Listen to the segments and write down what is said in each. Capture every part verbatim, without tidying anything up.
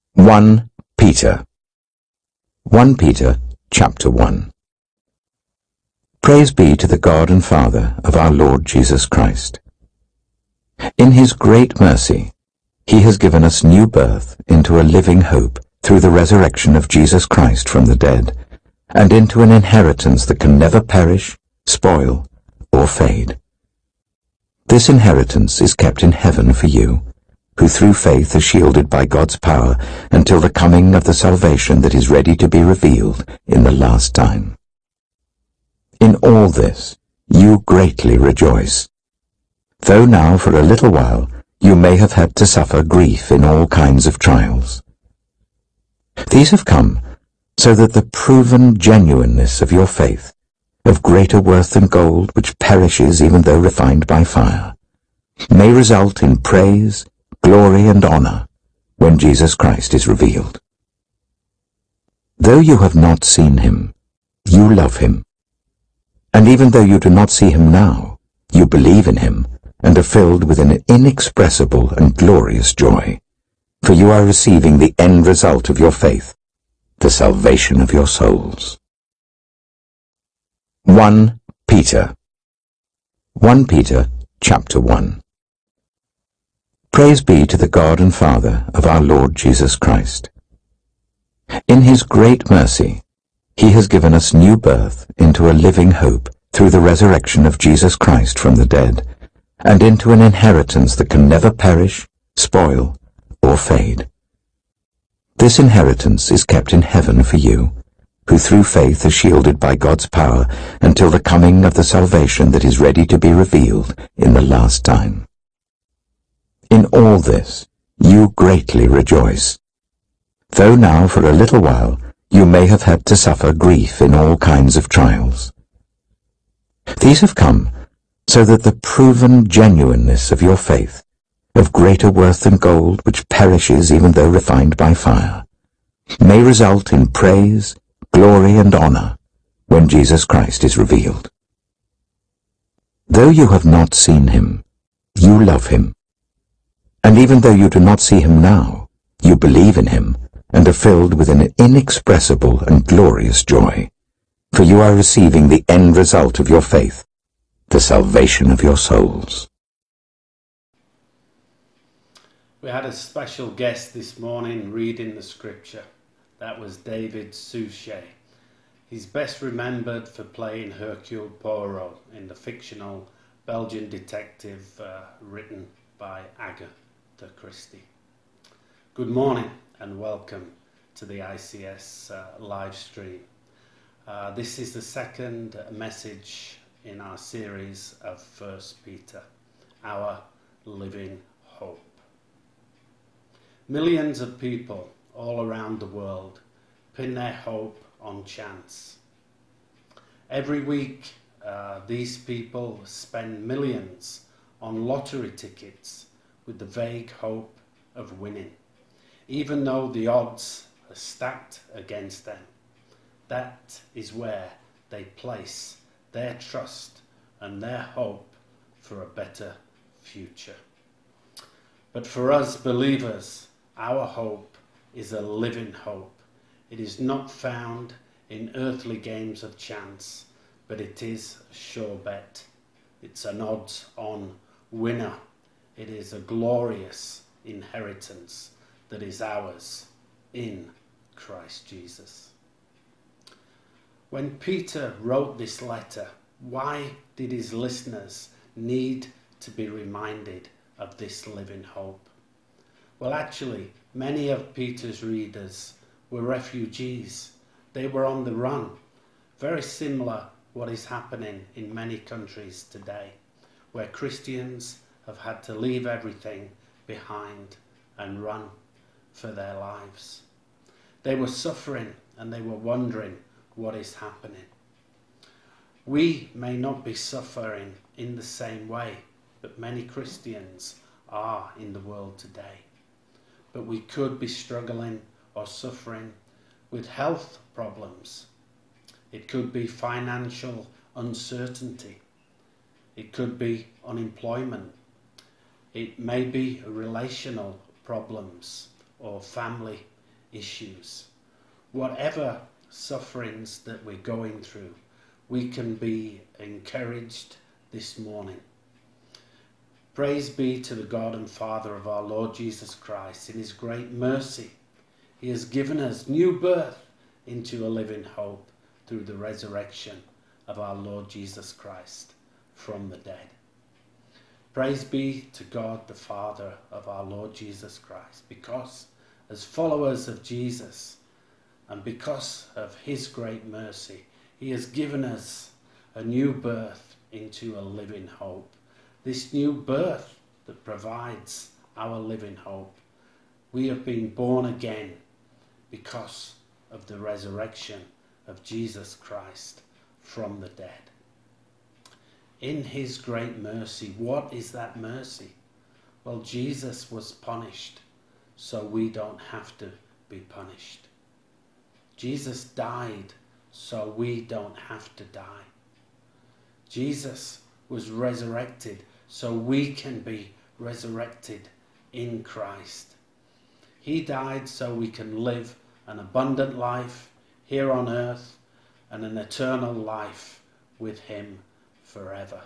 First Peter. First Peter chapter one. Praise be to the God and Father of our Lord Jesus Christ. In his great mercy, he has given us new birth into a living hope through the resurrection of Jesus Christ from the dead, and into an inheritance that can never perish, spoil, or fade. This inheritance is kept in heaven for you, who through faith are shielded by God's power until the coming of the salvation that is ready to be revealed in the last time. In all this you greatly rejoice, though now for a little while you may have had to suffer grief in all kinds of trials. These have come so that the proven genuineness of your faith, of greater worth than gold which perishes even though refined by fire, may result in praise, glory, and honor when Jesus Christ is revealed. Though you have not seen him, you love him. And even though you do not see him now, you believe in him and are filled with an inexpressible and glorious joy, for you are receiving the end result of your faith, the salvation of your souls. First Peter. First Peter chapter one. Praise be to the God and Father of our Lord Jesus Christ. In his great mercy, he has given us new birth into a living hope through the resurrection of Jesus Christ from the dead, and into an inheritance that can never perish, spoil, or fade. This inheritance is kept in heaven for you, who through faith are shielded by God's power until the coming of the salvation that is ready to be revealed in the last time. In all this you greatly rejoice, though now for a little while you may have had to suffer grief in all kinds of trials. These have come so that the proven genuineness of your faith, of greater worth than gold which perishes even though refined by fire, may result in praise, glory, and honor when Jesus Christ is revealed. Though you have not seen him, you love him. And even though you do not see him now, you believe in him and are filled with an inexpressible and glorious joy, for you are receiving the end result of your faith, the salvation of your souls. We had a special guest this morning reading the scripture. That was David Suchet. He's best remembered for playing Hercule Poirot in the fictional Belgian detective uh, written by Agatha Christie. Good morning and welcome to the I C S uh, live stream. Uh, this is the second message in our series of First Peter, our living hope. Millions of people all around the world pin their hope on chance. Every week, uh, these people spend millions on lottery tickets with the vague hope of winning, even though the odds are stacked against them. That is where they place their trust and their hope for a better future. But for us believers, our hope is a living hope. It is not found in earthly games of chance, but it is a sure bet. It's an odds-on winner. It is a glorious inheritance that is ours in Christ Jesus. When Peter wrote this letter, why did his listeners need to be reminded of this living hope? Well, actually, many of Peter's readers were refugees. They were on the run. Very similar what is happening in many countries today, where Christians have had to leave everything behind and run for their lives. They were suffering and they were wondering what is happening. We may not be suffering in the same way, but many Christians are in the world today. But we could be struggling or suffering with health problems. It could be financial uncertainty. It could be unemployment. It may be relational problems or family issues. Whatever sufferings that we're going through, we can be encouraged this morning. Praise be to the God and Father of our Lord Jesus Christ. In his great mercy, he has given us new birth into a living hope through the resurrection of our Lord Jesus Christ from the dead. Praise be to God the Father of our Lord Jesus Christ, because as followers of Jesus and because of his great mercy, he has given us a new birth into a living hope. This new birth that provides our living hope. We have been born again because of the resurrection of Jesus Christ from the dead. In his great mercy, what is that mercy? Well, Jesus was punished so we don't have to be punished. Jesus died so we don't have to die. Jesus was resurrected so we can be resurrected in Christ. He died so we can live an abundant life here on earth and an eternal life with him forever.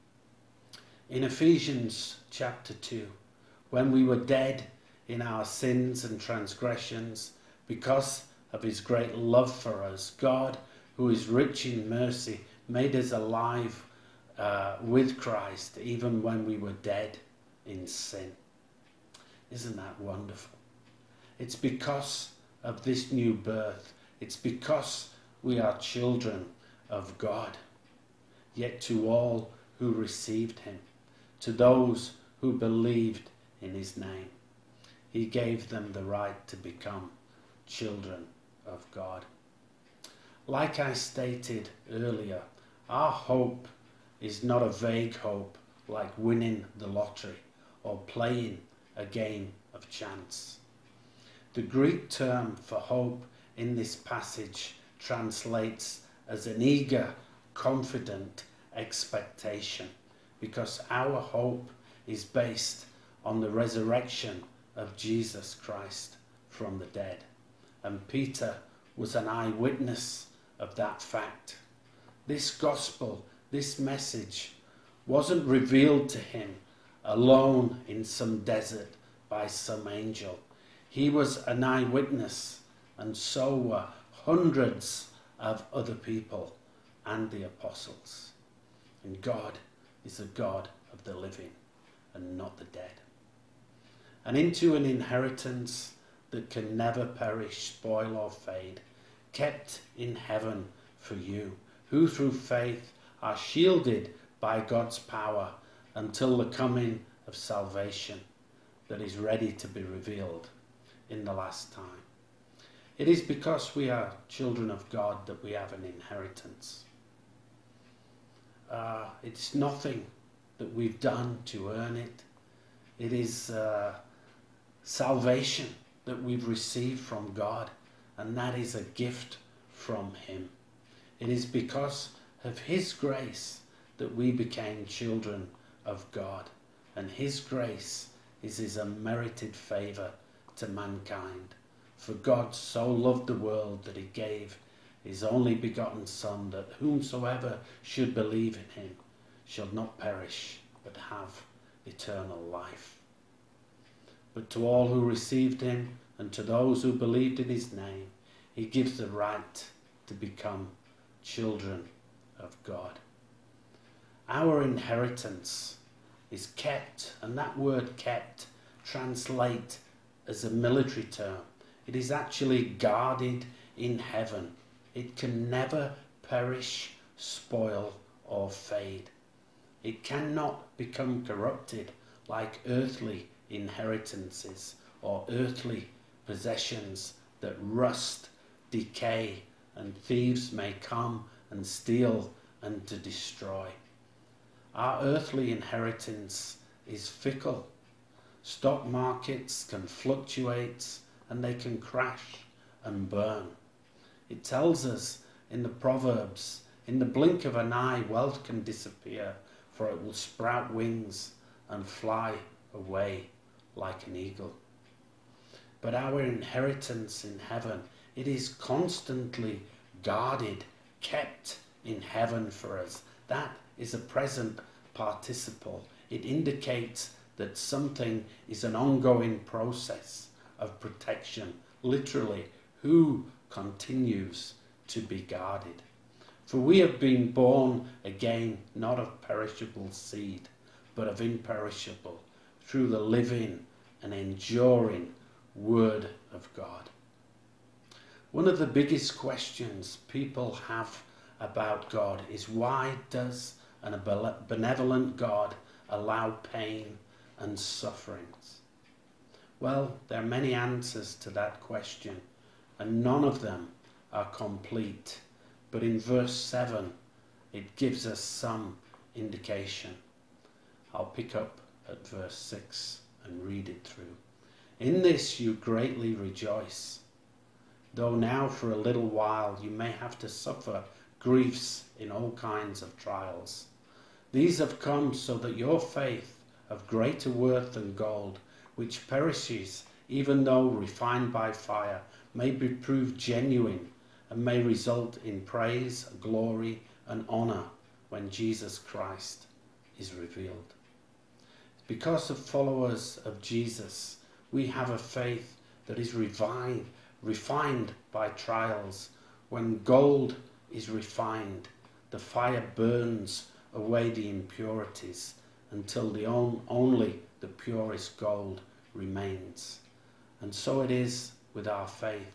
In Ephesians chapter two, when we were dead in our sins and transgressions, because of his great love for us, God, who is rich in mercy, made us alive uh, with Christ even when we were dead in sin. Isn't that wonderful? It's because of this new birth. It's because we are children of God. Yet to all who received him, to those who believed in his name, he gave them the right to become children of God. Like I stated earlier, our hope is not a vague hope like winning the lottery or playing a game of chance. The Greek term for hope in this passage translates as an eager, confident expectation, because our hope is based on the resurrection of Jesus Christ from the dead. And Peter was an eyewitness of that fact. This gospel, this message, wasn't revealed to him alone in some desert by some angel. He was an eyewitness, and so were hundreds of other people and the apostles. And God is a God of the living and not the dead. And into an inheritance that can never perish, spoil or fade, kept in heaven for you, who through faith are shielded by God's power until the coming of salvation that is ready to be revealed in the last time. It is because we are children of God that we have an inheritance. Uh, it's nothing that we've done to earn it. It is uh, salvation that we've received from God, and that is a gift from him. It is because of his grace that we became children of God, and his grace is his unmerited favour to mankind. For God so loved the world that he gave his only begotten Son, that whomsoever should believe in him shall not perish, but have eternal life. But to all who received him, and to those who believed in his name, he gives the right to become children of God. Our inheritance is kept, and that word kept translate as a military term. It is actually guarded in heaven. It can never perish, spoil, or fade. It cannot become corrupted like earthly inheritances or earthly possessions that rust, decay, and thieves may come and steal and to destroy. Our earthly inheritance is fickle. Stock markets can fluctuate and they can crash and burn. It tells us in the Proverbs, in the blink of an eye, wealth can disappear, for it will sprout wings and fly away like an eagle. But our inheritance in heaven, it is constantly guarded, kept in heaven for us. That is a present participle. It indicates that something is an ongoing process of protection. Literally, who continues to be guarded? For we have been born again, not of perishable seed, but of imperishable, through the living and enduring Word of God. One of the biggest questions people have about God is, why does a benevolent God allow pain and sufferings? Well, there are many answers to that question, and none of them are complete. But in verse seven, it gives us some indication. I'll pick up at verse six and read it through. In this you greatly rejoice, though now for a little while you may have to suffer griefs in all kinds of trials. These have come so that your faith, of greater worth than gold, which perishes even though refined by fire, may be proved genuine and may result in praise, glory, and honor when Jesus Christ is revealed. Because of followers of Jesus, we have a faith that is refined, refined by trials. When gold is refined, the fire burns away the impurities until the on, only the purest gold remains. And so it is with our faith.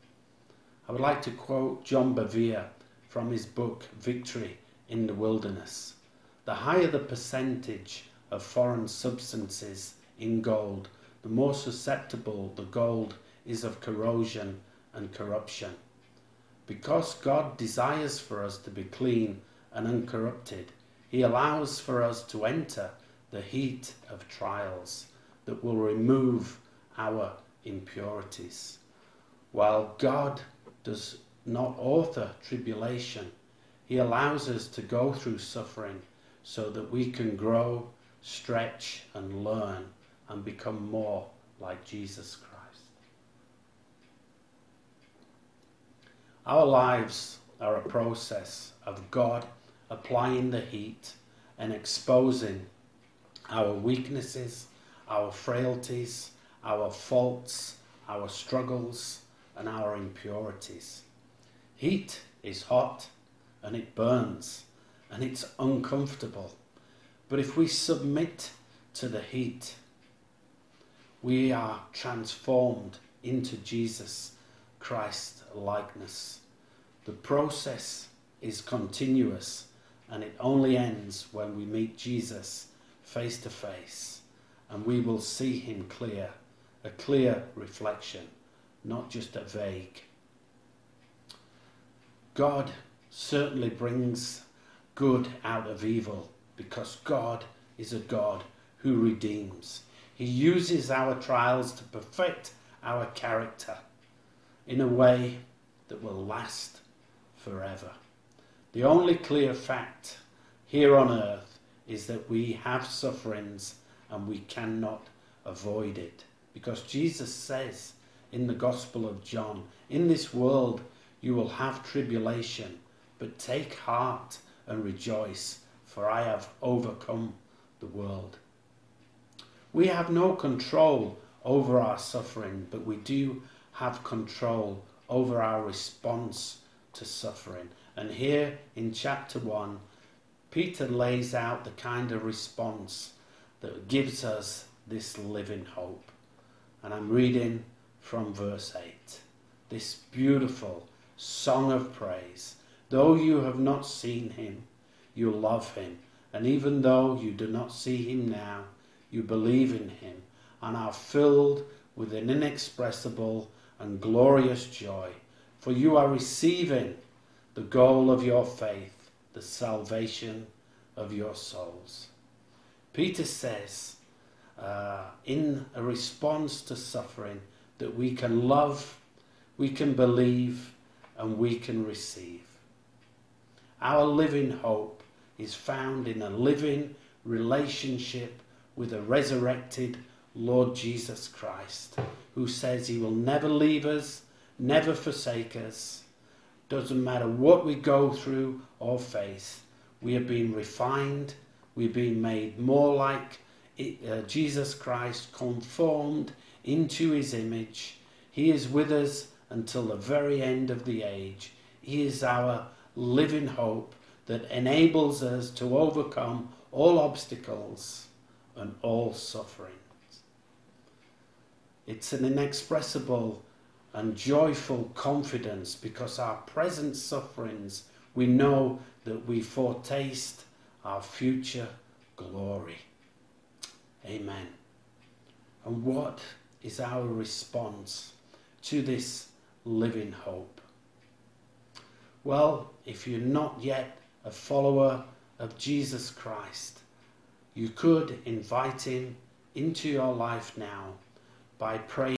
I would like to quote John Bevere from his book Victory in the Wilderness. The higher the percentage of foreign substances in gold, the more susceptible the gold is of corrosion and corruption. Because God desires for us to be clean and uncorrupted, He allows for us to enter the heat of trials that will remove our impurities. While God does not author tribulation, He allows us to go through suffering so that we can grow, stretch, and learn and become more like Jesus Christ. Our lives are a process of God applying the heat and exposing our weaknesses, our frailties, our faults, our struggles, and our impurities. Heat is hot and it burns and it's uncomfortable. But if we submit to the heat, we are transformed into Jesus Christ likeness. The process is continuous and it only ends when we meet Jesus face to face and we will see Him clear, a clear reflection, not just a vague. God certainly brings good out of evil because God is a God who redeems. He uses our trials to perfect our character in a way that will last forever. The only clear fact here on earth is that we have sufferings and we cannot avoid it. Because Jesus says in the Gospel of John, in this world you will have tribulation, but take heart and rejoice, for I have overcome the world. We have no control over our suffering, but we do have control over our response to suffering. And here in chapter one, Peter lays out the kind of response that gives us this living hope. And I'm reading from verse eight, this beautiful song of praise. Though you have not seen Him, you love Him. And even though you do not see Him now, you believe in Him and are filled with an inexpressible and glorious joy. For you are receiving the goal of your faith, the salvation of your souls. Peter says, uh, in a response to suffering, that we can love, we can believe, and we can receive. Our living hope is found in a living relationship with a resurrected, Lord Jesus Christ, who says he will never leave us, never forsake us. Doesn't matter what we go through or face, we are being refined, we're being made more like uh, Jesus Christ, conformed into his image. He is with us until the very end of the age. He is our living hope that enables us to overcome all obstacles and all sufferings. It's an inexpressible and joyful confidence, because our present sufferings, we know that we foretaste our future glory. Amen. And what is our response to this living hope? Well, if you're not yet a follower of Jesus Christ, you could invite him into your life now by praying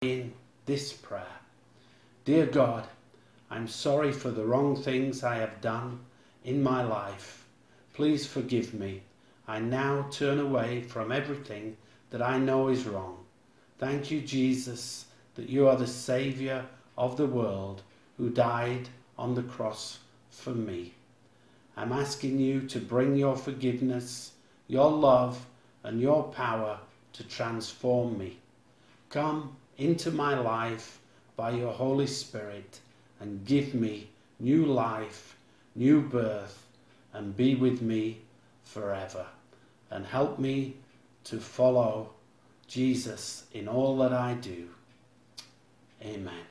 in this prayer. Dear God, I'm sorry for the wrong things I have done in my life. Please forgive me. I now turn away from everything that I know is wrong. Thank you, Jesus, that you are the Saviour of the world who died on the cross for me. I'm asking you to bring your forgiveness, your love, and your power to transform me. Come into my life by your Holy Spirit and give me new life, new birth, and be with me forever. And help me to follow Jesus in all that I do. Amen.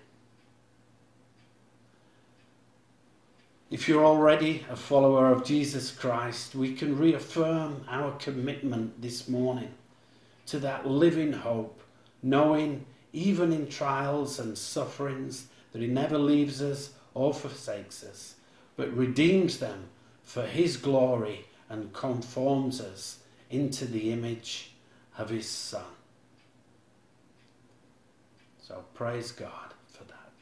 If you're already a follower of Jesus Christ, we can reaffirm our commitment this morning to that living hope, knowing even in trials and sufferings that he never leaves us or forsakes us, but redeems them for his glory and conforms us into the image of his Son. So praise God.